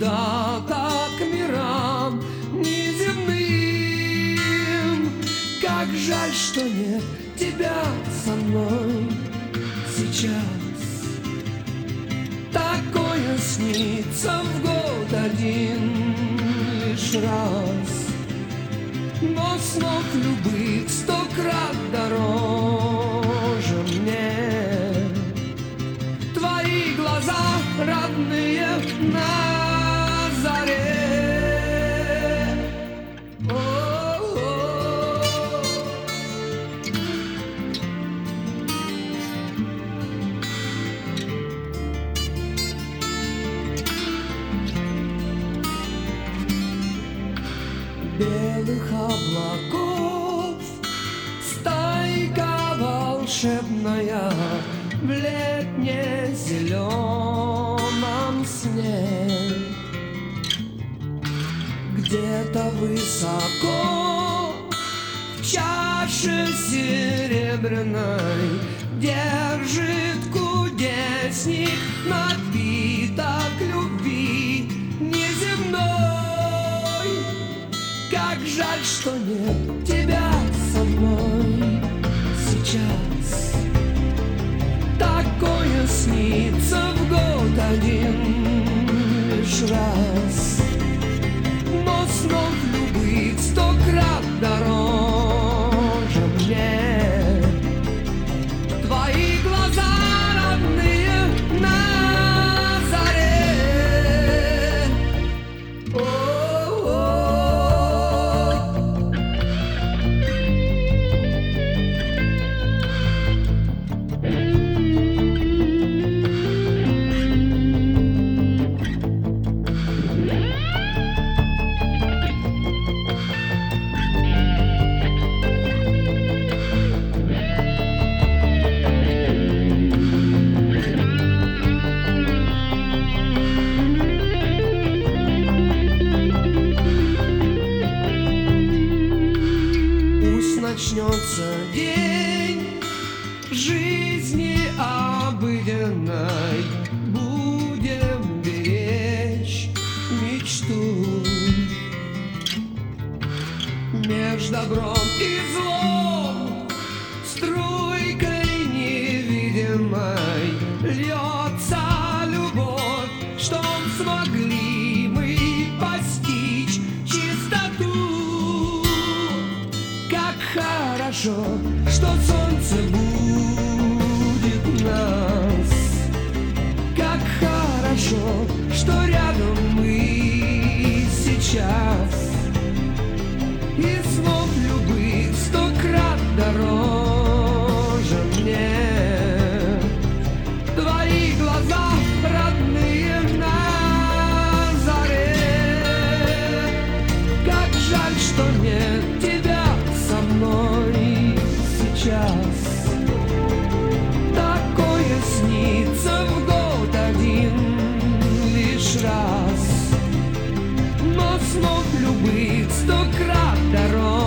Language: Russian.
куда-то к мирам неземным. Как жаль, что нет тебя со мной сейчас. Такое снится в год один лишь раз, но снов любых 100 крат дороже мне. Твои глаза родные на заре. Белых облаков стайка волшебная в летне-зеленом сне. Где-то высоко в чаше серебряной держит кудесник напиток любви неземной. Как жаль, что нет тебя со мной сейчас. Такое снится в год один лишь раз, но снов любых 100 крат дороже мне. Твои глаза родные на заре. Начнется день жизни обыденной, будем беречь мечту. Меж добром и злом струйкой невидимой льется любовь, чтоб смогли мы постичь чистоту. Как хорошо, что солнце будет нас. Как хорошо, что рядом мы сейчас. И снов любых 100 крат дороже мне. Твои глаза родные на заре. Как жаль, что нет тебя со мной сейчас. Такое снится в год один лишь раз, но снов любых 100 крат дороже.